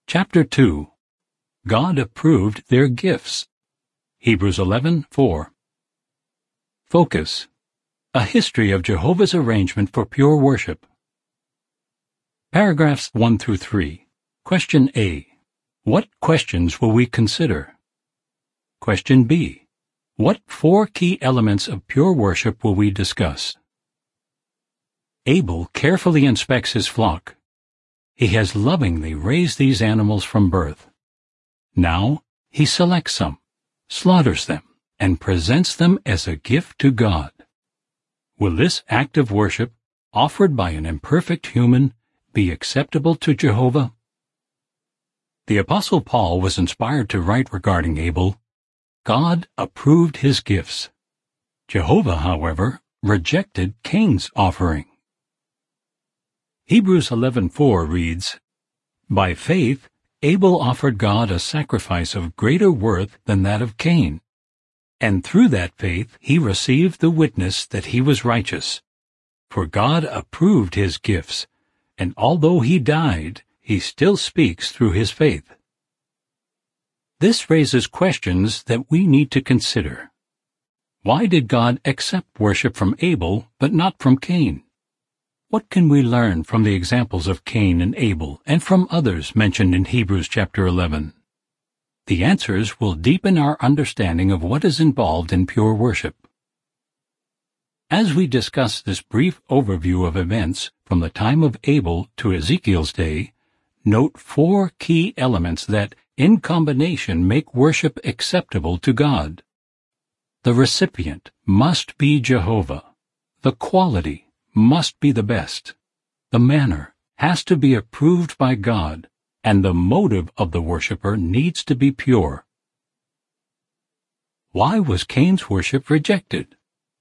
Chapter 2. God approved their gifts. Hebrews 11:4. Focus. A history of Jehovah's arrangement for pure worship. Paragraphs 1 through 3. Question A. What questions will we consider? Question B. What 4 key elements of pure worship will we discuss? Abel carefully inspects his flock. He has lovingly raised these animals from birth. Now he selects some, slaughters them, and presents them as a gift to God. Will this act of worship, offered by an imperfect human, be acceptable to Jehovah? The Apostle Paul was inspired to write regarding Abel, God approved his gifts. Jehovah, however, rejected Cain's offering. Hebrews 11:4 reads, By faith Abel offered God a sacrifice of greater worth than that of Cain, and through that faith he received the witness that he was righteous. For God approved his gifts, and although he died, he still speaks through his faith. This raises questions that we need to consider. Why did God accept worship from Abel but not from Cain? What can we learn from the examples of Cain and Abel and from others mentioned in Hebrews chapter 11? The answers will deepen our understanding of what is involved in pure worship. As we discuss this brief overview of events from the time of Abel to Ezekiel's day, note 4 key elements that, in combination, make worship acceptable to God. The recipient must be Jehovah. The quality must be the best. The manner has to be approved by God, and the motive of the worshiper needs to be pure. Why was Cain's worship rejected?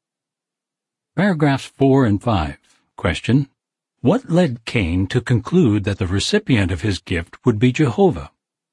Paragraphs 4 and 5. Question. What led Cain to conclude that the recipient of his gift would be Jehovah?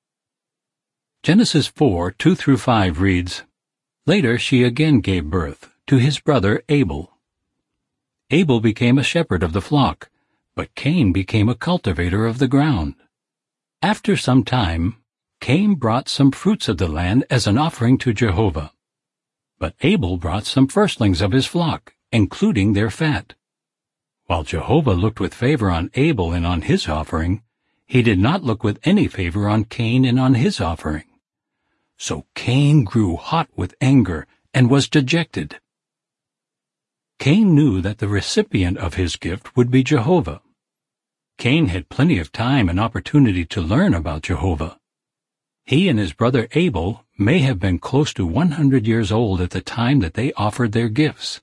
Genesis 4:2 through 5 reads, Later she again gave birth to his brother Abel. Abel became a shepherd of the flock, but Cain became a cultivator of the ground. After some time, Cain brought some fruits of the land as an offering to Jehovah. But Abel brought some firstlings of his flock, including their fat. While Jehovah looked with favor on Abel and on his offering, he did not look with any favor on Cain and on his offering. So Cain grew hot with anger and was dejected. Cain knew that the recipient of his gift would be Jehovah. Cain had plenty of time and opportunity to learn about Jehovah. He and his brother Abel may have been close to 100 years old at the time that they offered their gifts.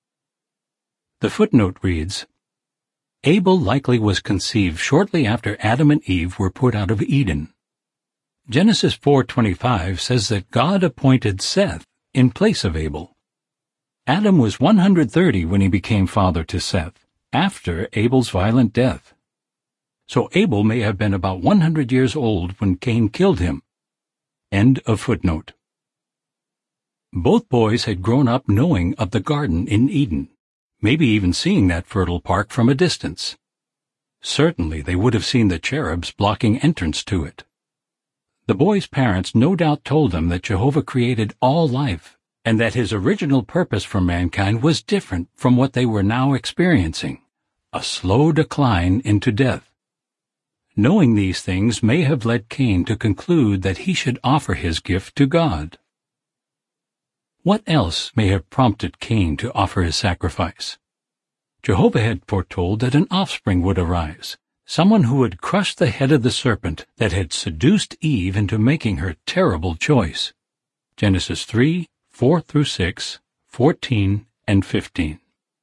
The footnote reads, Abel likely was conceived shortly after Adam and Eve were put out of Eden. Genesis 4:25 says that God appointed Seth in place of Abel. Adam was 130 when he became father to Seth, after Abel's violent death. So Abel may have been about 100 years old when Cain killed him. End of footnote. Both boys had grown up knowing of the garden in Eden, maybe even seeing that fertile park from a distance. Certainly they would have seen the cherubs blocking entrance to it. The boys' parents no doubt told them that Jehovah created all life, and that his original purpose for mankind was different from what they were now experiencing, a slow decline into death. Knowing these things may have led Cain to conclude that he should offer his gift to God. What else may have prompted Cain to offer his sacrifice? Jehovah had foretold that an offspring would arise, someone who would crush the head of the serpent that had seduced Eve into making her terrible choice. Genesis 3:4 through 6, 14, and 15.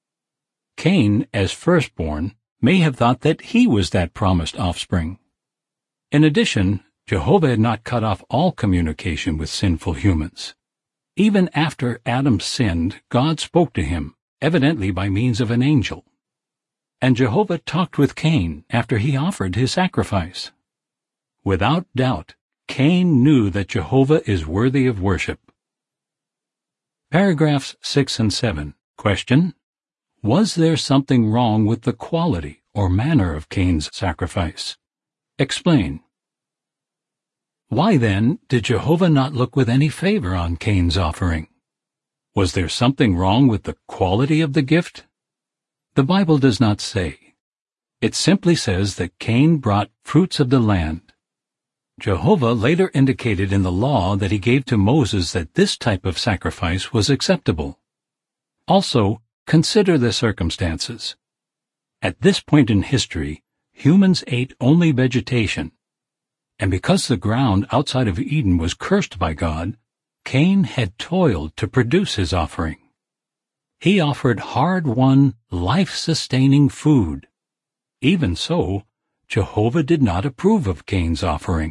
Cain, as firstborn, may have thought that he was that promised offspring. In addition, Jehovah had not cut off all communication with sinful humans. Even after Adam sinned, God spoke to him, evidently by means of an angel. And Jehovah talked with Cain after he offered his sacrifice. Without doubt, Cain knew that Jehovah is worthy of worship. Paragraphs 6 and 7. Question. Was there something wrong with the quality or manner of Cain's sacrifice? Explain. Why then did Jehovah not look with any favor on Cain's offering? Was there something wrong with the quality of the gift? The Bible does not say. It simply says that Cain brought fruits of the land. Jehovah later indicated in the law that he gave to Moses that this type of sacrifice was acceptable. Also, consider the circumstances. At this point in history, humans ate only vegetation, and because the ground outside of Eden was cursed by God, Cain had toiled to produce his offering. He offered hard-won, life-sustaining food. Even so, Jehovah did not approve of Cain's offering.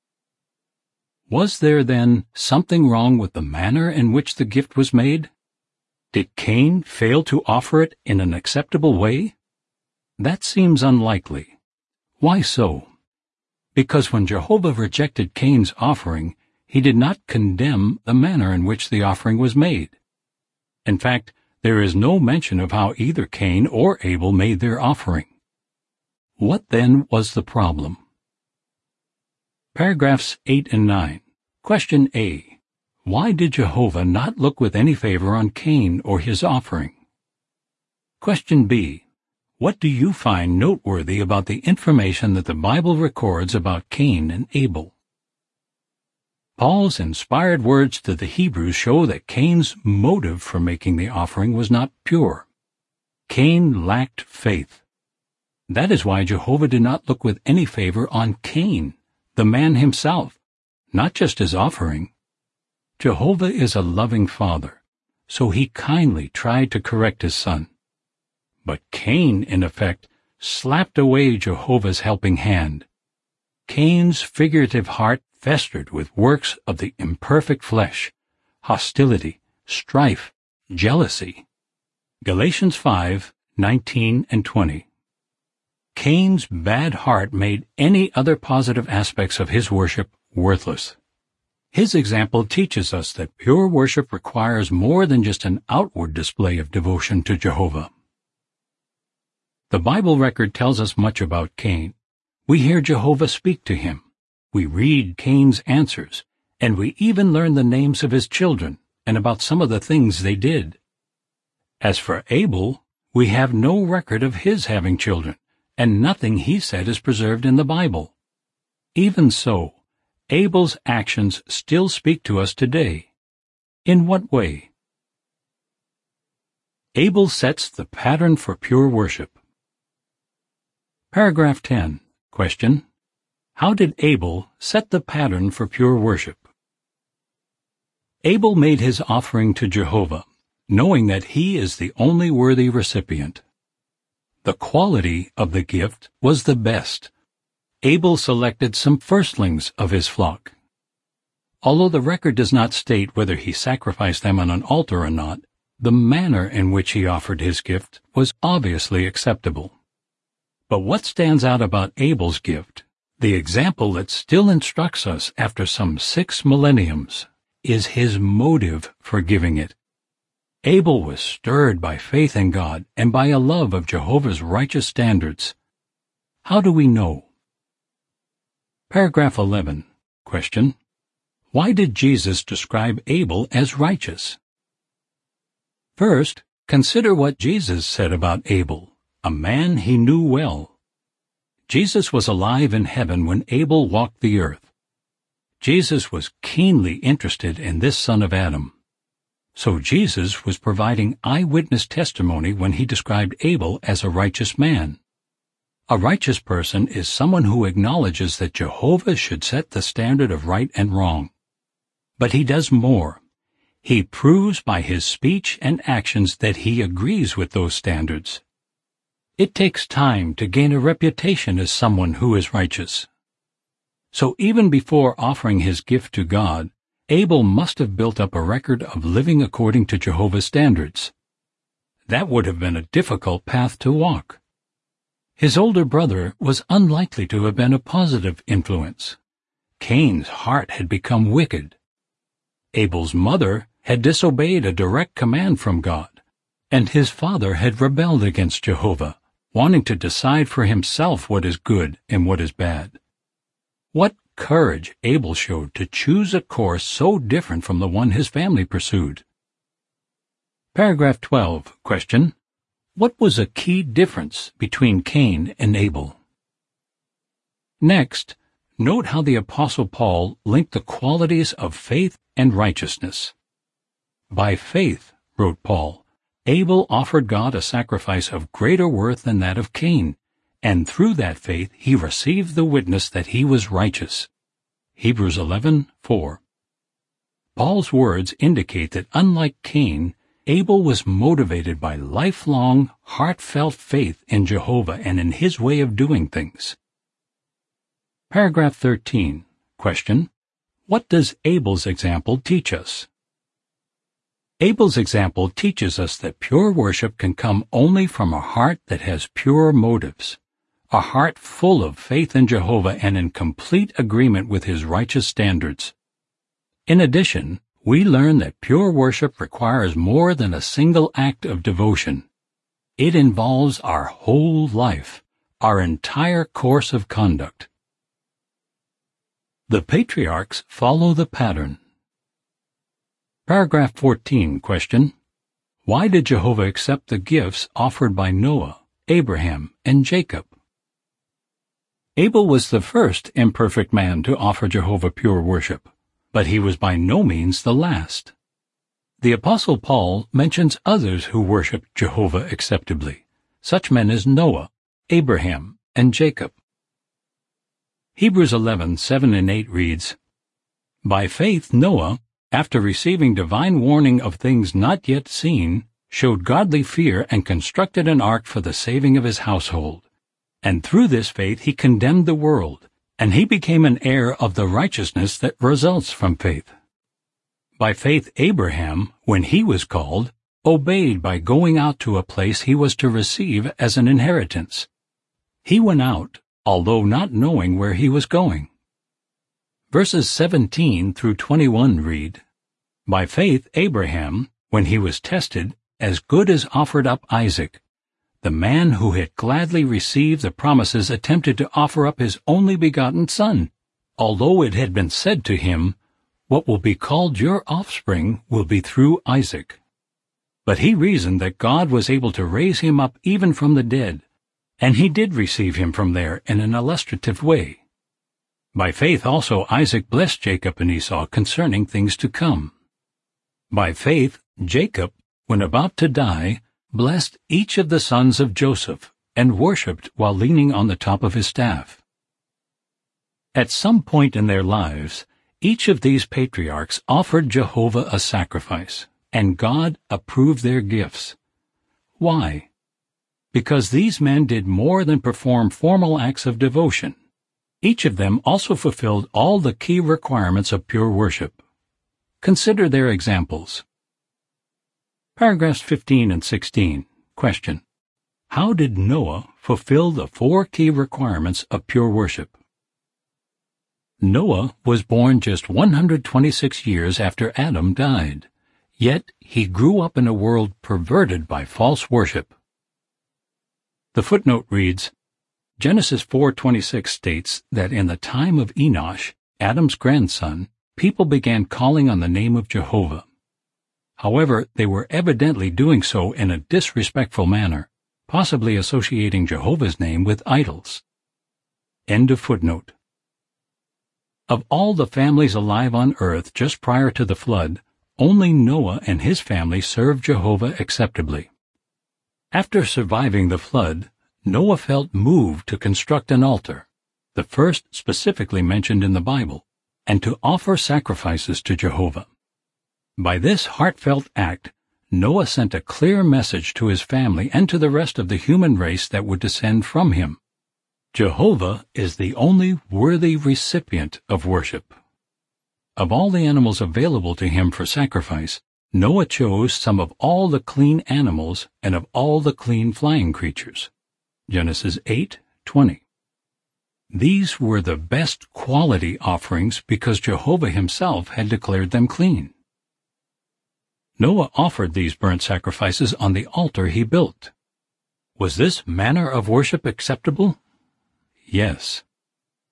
Was there then something wrong with the manner in which the gift was made? Did Cain fail to offer it in an acceptable way? That seems unlikely. Why so? Because when Jehovah rejected Cain's offering, he did not condemn the manner in which the offering was made. In fact, there is no mention of how either Cain or Abel made their offering. What then was the problem? Paragraphs 8 and 9. Question A. Why did Jehovah not look with any favor on Cain or his offering? Question B. What do you find noteworthy about the information that the Bible records about Cain and Abel? Paul's inspired words to the Hebrews show that Cain's motive for making the offering was not pure. Cain lacked faith. That is why Jehovah did not look with any favor on Cain, the man himself, not just his offering. Jehovah is a loving father, so he kindly tried to correct his son. But Cain, in effect, slapped away Jehovah's helping hand. Cain's figurative heart festered with works of the imperfect flesh, hostility, strife, jealousy. Galatians 5:19 and 20. Cain's bad heart made any other positive aspects of his worship worthless. His example teaches us that pure worship requires more than just an outward display of devotion to Jehovah. The Bible record tells us much about Cain. We hear Jehovah speak to him. We read Cain's answers, and we even learn the names of his children and about some of the things they did. As for Abel, we have no record of his having children, and nothing he said is preserved in the Bible. Even so, Abel's actions still speak to us today. In what way? Abel sets the pattern for pure worship. Paragraph 10. Question. How did Abel set the pattern for pure worship? Abel made his offering to Jehovah, knowing that he is the only worthy recipient. The quality of the gift was the best. Abel selected some firstlings of his flock. Although the record does not state whether he sacrificed them on an altar or not, the manner in which he offered his gift was obviously acceptable. But what stands out about Abel's gift, the example that still instructs us after some 6 millenniums, is his motive for giving it. Abel was stirred by faith in God and by a love of Jehovah's righteous standards. How do we know? Paragraph 11. Question. Why did Jesus describe Abel as righteous? First, consider what Jesus said about Abel, a man he knew well. Jesus was alive in heaven when Abel walked the earth. Jesus was keenly interested in this son of Adam. So Jesus was providing eyewitness testimony when he described Abel as a righteous man. A righteous person is someone who acknowledges that Jehovah should set the standard of right and wrong. But he does more. He proves by his speech and actions that he agrees with those standards. It takes time to gain a reputation as someone who is righteous. So even before offering his gift to God, Abel must have built up a record of living according to Jehovah's standards. That would have been a difficult path to walk. His older brother was unlikely to have been a positive influence. Cain's heart had become wicked. Abel's mother had disobeyed a direct command from God, and his father had rebelled against Jehovah, wanting to decide for himself what is good and what is bad. What courage Abel showed to choose a course so different from the one his family pursued. Paragraph 12. Question. What was a key difference between Cain and Abel? Next, note how the Apostle Paul linked the qualities of faith and righteousness. By faith, wrote Paul, Abel offered God a sacrifice of greater worth than that of Cain, and through that faith he received the witness that he was righteous. Hebrews 11:4. Paul's words indicate that unlike Cain, Abel was motivated by lifelong, heartfelt faith in Jehovah and in his way of doing things. Paragraph 13. Question. What does Abel's example teach us? Abel's example teaches us that pure worship can come only from a heart that has pure motives, a heart full of faith in Jehovah and in complete agreement with his righteous standards. In addition, we learn that pure worship requires more than a single act of devotion. It involves our whole life, our entire course of conduct. The patriarchs follow the pattern. Paragraph 14. Question. Why did Jehovah accept the gifts offered by Noah, Abraham, and Jacob? Abel was the first imperfect man to offer Jehovah pure worship, but he was by no means the last. The Apostle Paul mentions others who worshiped Jehovah acceptably, such men as Noah, Abraham, and Jacob. Hebrews 11:7 and 8 reads, By faith Noah, after receiving divine warning of things not yet seen, showed godly fear and constructed an ark for the saving of his household. And through this faith he condemned the world, and he became an heir of the righteousness that results from faith. By faith Abraham, when he was called, obeyed by going out to a place he was to receive as an inheritance. He went out, although not knowing where he was going. Verses 17 through 21 read, By faith Abraham, when he was tested, as good as offered up Isaac. The man who had gladly received the promises attempted to offer up his only begotten son, although it had been said to him, What will be called your offspring will be through Isaac. But he reasoned that God was able to raise him up even from the dead, and he did receive him from there in an illustrative way. By faith also Isaac blessed Jacob and Esau concerning things to come. By faith Jacob, when about to die, blessed each of the sons of Joseph, and worshipped while leaning on the top of his staff. At some point in their lives, each of these patriarchs offered Jehovah a sacrifice, and God approved their gifts. Why? Because these men did more than perform formal acts of devotion. Each of them also fulfilled all the key requirements of pure worship. Consider their examples. Paragraphs 15 and 16. Question. How did Noah fulfill the 4 key requirements of pure worship? Noah was born just 126 years after Adam died, yet he grew up in a world perverted by false worship. The footnote reads, Genesis 4:26 states that in the time of Enosh, Adam's grandson, people began calling on the name of Jehovah. However, they were evidently doing so in a disrespectful manner, possibly associating Jehovah's name with idols. End of footnote. Of all the families alive on earth just prior to the flood, only Noah and his family served Jehovah acceptably. After surviving the flood, Noah felt moved to construct an altar, the first specifically mentioned in the Bible, and to offer sacrifices to Jehovah. By this heartfelt act, Noah sent a clear message to his family and to the rest of the human race that would descend from him. Jehovah is the only worthy recipient of worship. Of all the animals available to him for sacrifice, Noah chose some of all the clean animals and of all the clean flying creatures. Genesis 8:20. These were the best quality offerings because Jehovah himself had declared them clean. Noah offered these burnt sacrifices on the altar he built. Was this manner of worship acceptable? Yes.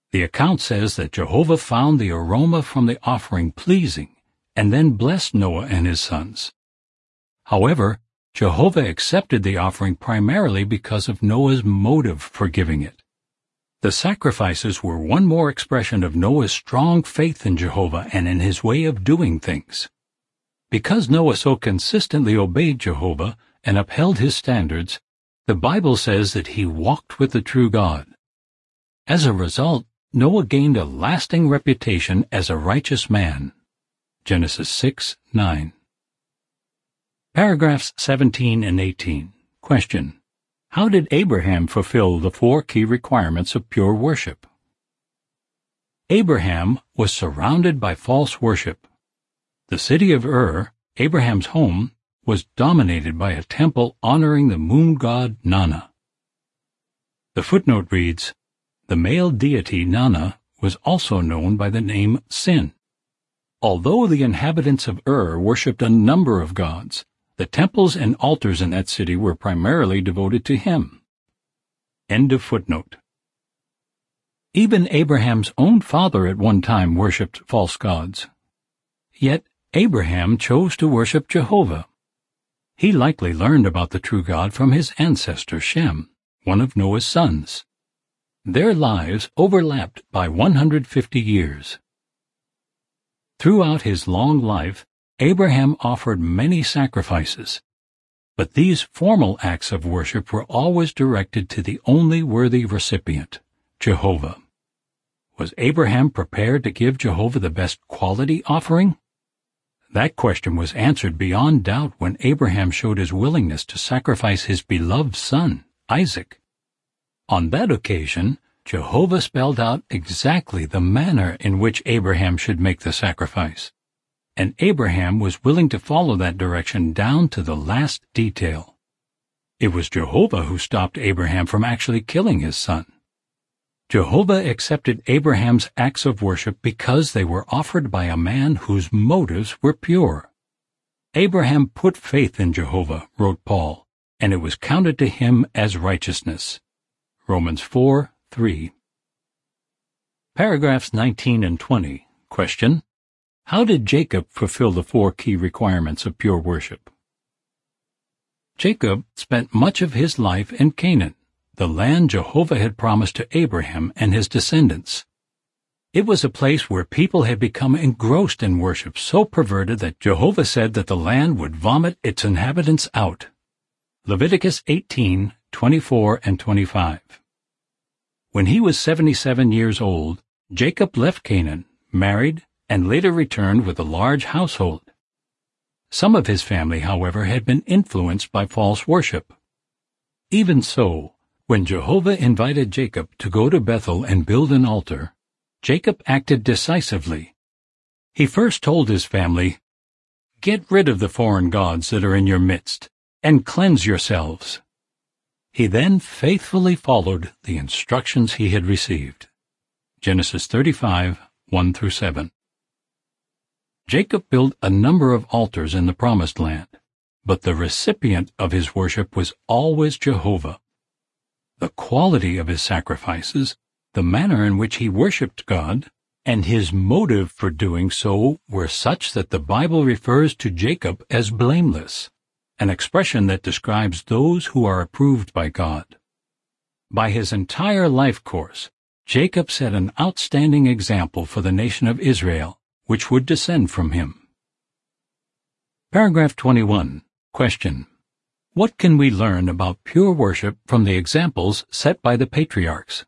The account says that Jehovah found the aroma from the offering pleasing, and then blessed Noah and his sons. However, Jehovah accepted the offering primarily because of Noah's motive for giving it. The sacrifices were one more expression of Noah's strong faith in Jehovah and in his way of doing things. Because Noah so consistently obeyed Jehovah and upheld his standards, the Bible says that he walked with the true God. As a result, Noah gained a lasting reputation as a righteous man. Genesis 6:9. Paragraphs 17 and 18. Question: how did Abraham fulfill the 4 key requirements of pure worship? Abraham was surrounded by false worship. The city of Ur, Abraham's home, was dominated by a temple honoring the moon god Nana. The footnote reads, the male deity Nana was also known by the name Sin. Although the inhabitants of Ur worshipped a number of gods, the temples and altars in that city were primarily devoted to him. End of footnote. Even Abraham's own father at one time worshipped false gods. Yet Abraham chose to worship Jehovah. He likely learned about the true God from his ancestor Shem, one of Noah's sons. Their lives overlapped by 150 years. Throughout his long life, Abraham offered many sacrifices, but these formal acts of worship were always directed to the only worthy recipient, Jehovah. Was Abraham prepared to give Jehovah the best quality offering? That question was answered beyond doubt when Abraham showed his willingness to sacrifice his beloved son, Isaac. On that occasion, Jehovah spelled out exactly the manner in which Abraham should make the sacrifice, and Abraham was willing to follow that direction down to the last detail. It was Jehovah who stopped Abraham from actually killing his son. Jehovah accepted Abraham's acts of worship because they were offered by a man whose motives were pure. Abraham put faith in Jehovah, wrote Paul, and it was counted to him as righteousness. Romans 4:3. Paragraphs 19 and 20. Question: how did Jacob fulfill the 4 key requirements of pure worship? Jacob spent much of his life in Canaan, the land Jehovah had promised to Abraham and his descendants. It was a place where people had become engrossed in worship so perverted that Jehovah said that the land would vomit its inhabitants out. Leviticus 18:24 and 25. When he was 77 years old, Jacob left Canaan, married, and later returned with a large household. Some of his family, however, had been influenced by false worship. Even so, when Jehovah invited Jacob to go to Bethel and build an altar, Jacob acted decisively. He first told his family, "Get rid of the foreign gods that are in your midst, and cleanse yourselves." He then faithfully followed the instructions he had received. Genesis 35:1-7. Jacob built a number of altars in the Promised Land, but the recipient of his worship was always Jehovah. The quality of his sacrifices, the manner in which he worshipped God, and his motive for doing so were such that the Bible refers to Jacob as blameless, an expression that describes those who are approved by God. By his entire life course, Jacob set an outstanding example for the nation of Israel, which would descend from him. Paragraph 21. Question: what can we learn about pure worship from the examples set by the patriarchs?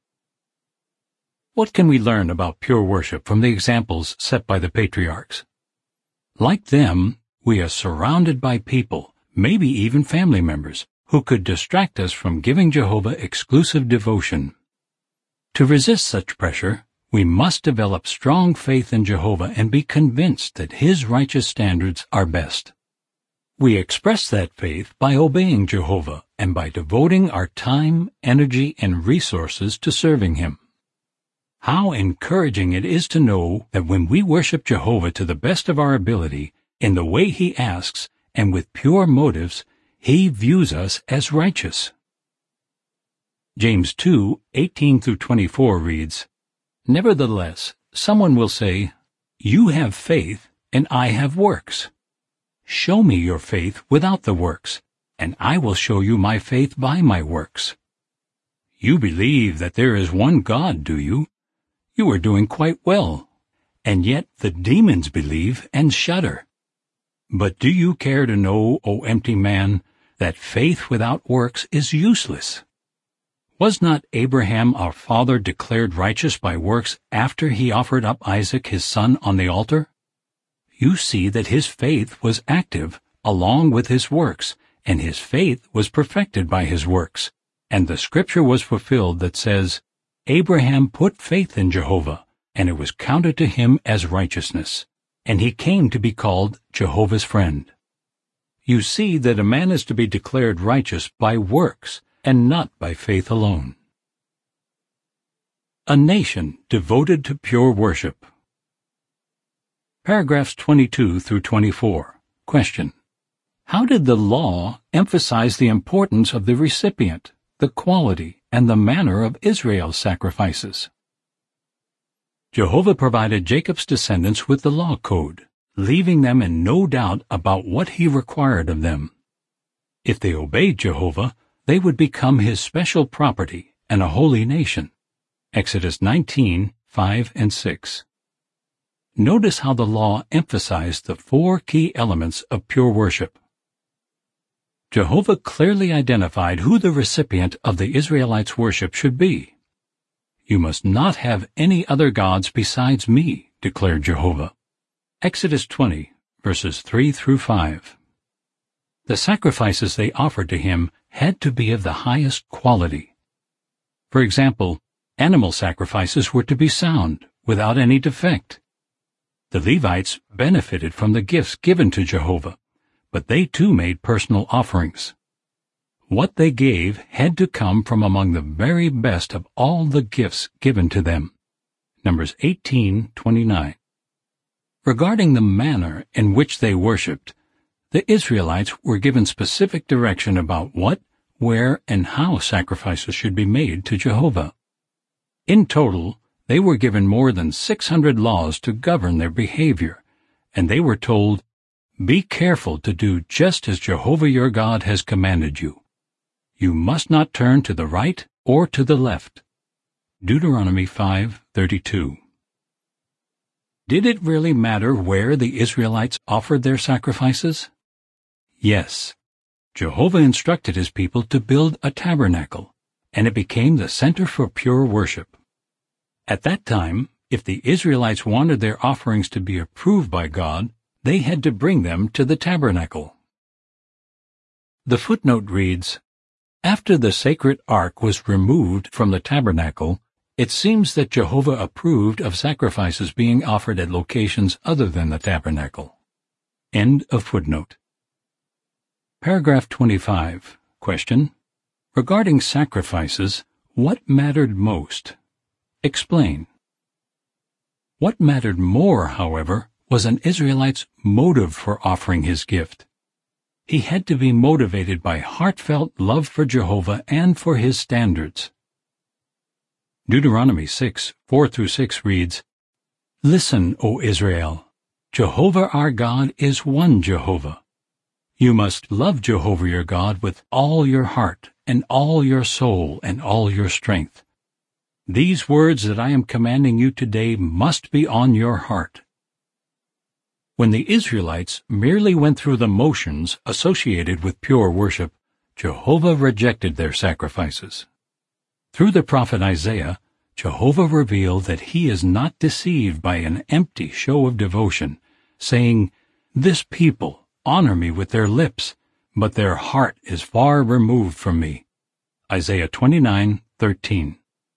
What can we learn about pure worship from the examples set by the patriarchs? Like them, we are surrounded by people, maybe even family members, who could distract us from giving Jehovah exclusive devotion. To resist such pressure, we must develop strong faith in Jehovah and be convinced that His righteous standards are best. We express that faith by obeying Jehovah and by devoting our time, energy, and resources to serving Him. How encouraging it is to know that when we worship Jehovah to the best of our ability, in the way He asks, and with pure motives, He views us as righteous. James 2:18-24 reads, Nevertheless, someone will say, "You have faith, and I have works. Show me your faith without the works, and I will show you my faith by my works." You believe that there is one God, do you? You are doing quite well. And yet the demons believe and shudder. But do you care to know, O empty man, that faith without works is useless? Was not Abraham our father declared righteous by works after he offered up Isaac his son on the altar? You see that his faith was active along with his works, and his faith was perfected by his works. And the scripture was fulfilled that says, "Abraham put faith in Jehovah, and it was counted to him as righteousness, and he came to be called Jehovah's friend." You see that a man is to be declared righteous by works, and not by faith alone. A nation devoted to pure worship. Paragraphs 22 through 24. Question: how did the law emphasize the importance of the recipient, the quality, and the manner of Israel's sacrifices? Jehovah provided Jacob's descendants with the law code, leaving them in no doubt about what he required of them. If they obeyed Jehovah, they would become his special property and a holy nation. Exodus 19:5 and 6. Notice how the law emphasized the 4 key elements of pure worship. Jehovah clearly identified who the recipient of the Israelites' worship should be. "You must not have any other gods besides me," declared Jehovah. Exodus 20, verses 3 through 5. The sacrifices they offered to him had to be of the highest quality. For example, animal sacrifices were to be sound, without any defect. The Levites benefited from the gifts given to Jehovah, but they too made personal offerings. What they gave had to come from among the very best of all the gifts given to them. Numbers 18:29. Regarding the manner in which they worshipped, the Israelites were given specific direction about what, where, and how sacrifices should be made to Jehovah. In total, they were given more than 600 laws to govern their behavior, and they were told, "Be careful to do just as Jehovah your God has commanded you. You must not turn to the right or to the left." Deuteronomy 5:32. Did it really matter where the Israelites offered their sacrifices? Yes. Jehovah instructed his people to build a tabernacle, and it became the center for pure worship. At that time, if the Israelites wanted their offerings to be approved by God, they had to bring them to the tabernacle. The footnote reads, "After the sacred ark was removed from the tabernacle, it seems that Jehovah approved of sacrifices being offered at locations other than the tabernacle." End of footnote. Paragraph 25. Question: regarding sacrifices, what mattered most? Explain. What mattered more, however, was an Israelite's motive for offering his gift. He had to be motivated by heartfelt love for Jehovah and for his standards. Deuteronomy 6:4-6 reads, "Listen, O Israel, Jehovah our God is one Jehovah. You must love Jehovah your God with all your heart and all your soul and all your strength. These words that I am commanding you today must be on your heart." When the Israelites merely went through the motions associated with pure worship, Jehovah rejected their sacrifices. Through the prophet Isaiah, Jehovah revealed that he is not deceived by an empty show of devotion, saying, "This people honor me with their lips, but their heart is far removed from me." Isaiah 29:13.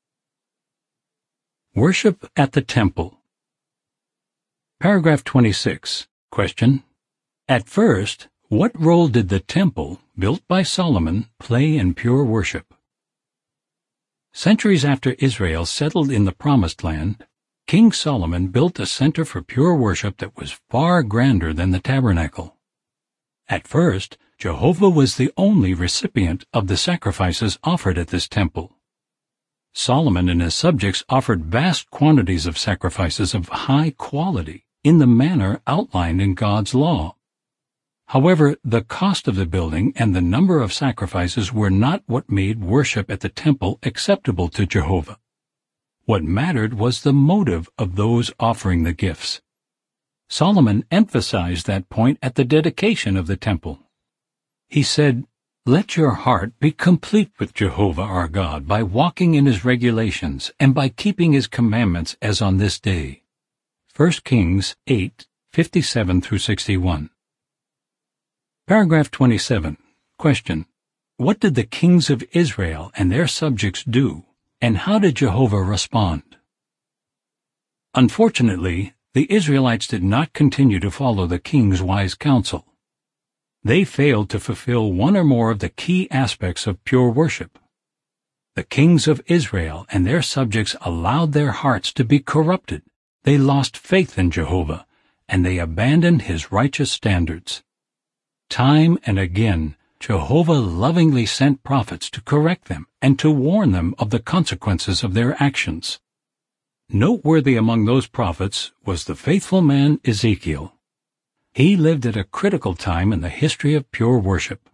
Worship at the Temple. Paragraph 26. Question: at first, what role did the temple, built by Solomon, play in pure worship? Centuries after Israel settled in the Promised Land, King Solomon built a center for pure worship that was far grander than the tabernacle. At first, Jehovah was the only recipient of the sacrifices offered at this temple. Solomon and his subjects offered vast quantities of sacrifices of high quality in the manner outlined in God's law. However, the cost of the building and the number of sacrifices were not what made worship at the temple acceptable to Jehovah. What mattered was the motive of those offering the gifts. Solomon emphasized that point at the dedication of the temple. He said, "Let your heart be complete with Jehovah our God by walking in His regulations and by keeping His commandments as on this day." 1 Kings 8:57-61. Paragraph 27. Question. What did the kings of Israel and their subjects do, and how did Jehovah respond? Unfortunately, the Israelites did not continue to follow the king's wise counsel. They failed to fulfill one or more of the key aspects of pure worship. The kings of Israel and their subjects allowed their hearts to be corrupted. They lost faith in Jehovah, and they abandoned His righteous standards. Time and again, Jehovah lovingly sent prophets to correct them and to warn them of the consequences of their actions. Noteworthy among those prophets was the faithful man Ezekiel. He lived at a critical time in the history of pure worship.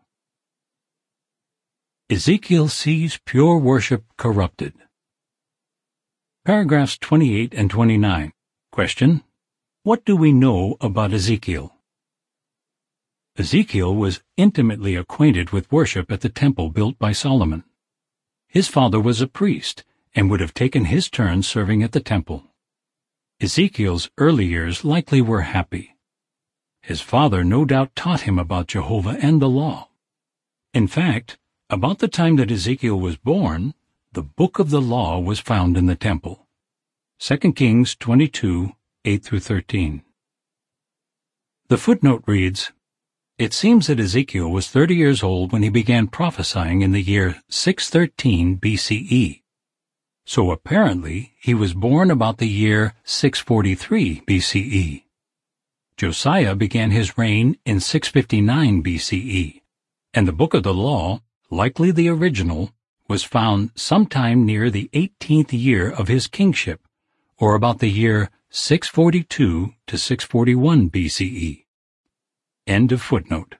Ezekiel sees pure worship corrupted. Paragraphs 28 and 29. Question. What do we know about Ezekiel? Ezekiel was intimately acquainted with worship at the temple built by Solomon. His father was a priest and would have taken his turn serving at the temple. Ezekiel's early years likely were happy. His father no doubt taught him about Jehovah and the law. In fact, about the time that Ezekiel was born, the book of the law was found in the temple. 2 Kings 22, 8-13. The footnote reads, "It seems that Ezekiel was 30 years old when he began prophesying in the year 613 BCE. So apparently he was born about the year 643 BCE. Josiah began his reign in 659 BCE, and the Book of the Law, likely the original, was found sometime near the 18th year of his kingship, or about the year 642 to 641 BCE. End of footnote.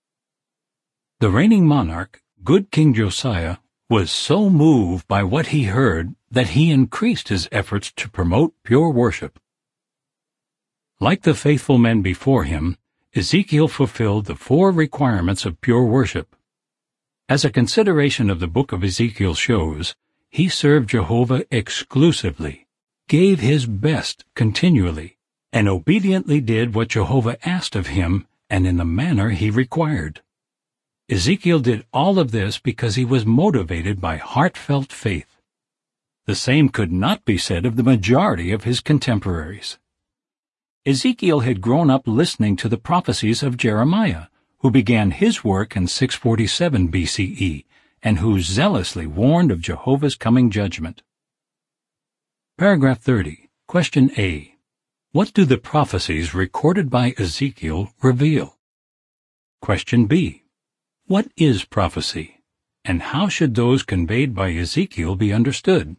The reigning monarch, good King Josiah, was so moved by what he heard that he increased his efforts to promote pure worship. Like the faithful men before him, Ezekiel fulfilled the 4 requirements of pure worship. As a consideration of the book of Ezekiel shows, he served Jehovah exclusively, gave his best continually, and obediently did what Jehovah asked of him and in the manner he required. Ezekiel did all of this because he was motivated by heartfelt faith. The same could not be said of the majority of his contemporaries. Ezekiel had grown up listening to the prophecies of Jeremiah, who began his work in 647 BCE, and who zealously warned of Jehovah's coming judgment. Paragraph 30. Question A. What do the prophecies recorded by Ezekiel reveal? Question B. What is prophecy, and how should those conveyed by Ezekiel be understood?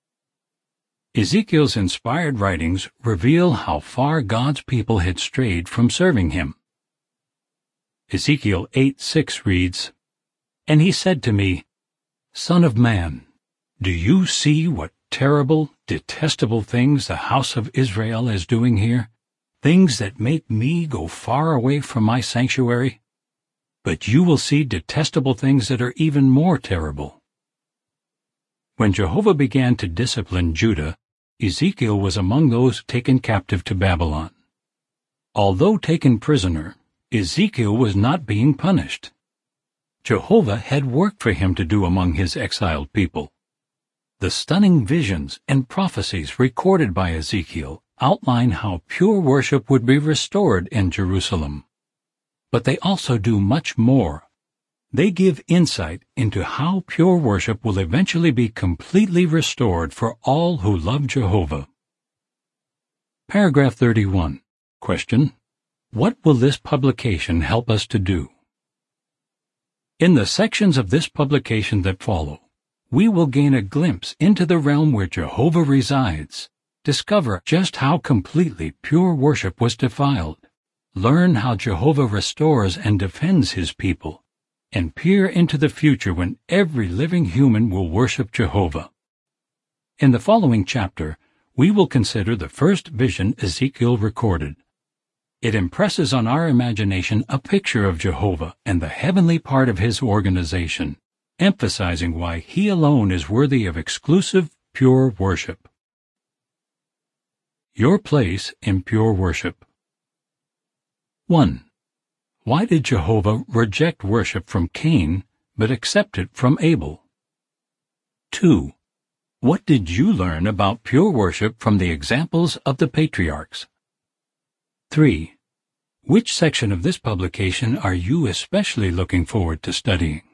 Ezekiel's inspired writings reveal how far God's people had strayed from serving Him. Ezekiel 8:6 reads, "And he said to me, Son of man, do you see what terrible, detestable things the house of Israel is doing here? Things that make me go far away from my sanctuary? But you will see detestable things that are even more terrible." When Jehovah began to discipline Judah, Ezekiel was among those taken captive to Babylon. Although taken prisoner, Ezekiel was not being punished. Jehovah had work for him to do among his exiled people. The stunning visions and prophecies recorded by Ezekiel outline how pure worship would be restored in Jerusalem. But they also do much more. They give insight into how pure worship will eventually be completely restored for all who love Jehovah. Paragraph 31. Question. What will this publication help us to do? In the sections of this publication that follow, we will gain a glimpse into the realm where Jehovah resides, discover just how completely pure worship was defiled, learn how Jehovah restores and defends his people, and peer into the future when every living human will worship Jehovah. In the following chapter, we will consider the first vision Ezekiel recorded. It impresses on our imagination a picture of Jehovah and the heavenly part of his organization, emphasizing why he alone is worthy of exclusive, pure worship. Your place in pure worship. 1. Why did Jehovah reject worship from Cain, but accept it from Abel? 2. What did you learn about pure worship from the examples of the patriarchs? 3. Which section of this publication are you especially looking forward to studying?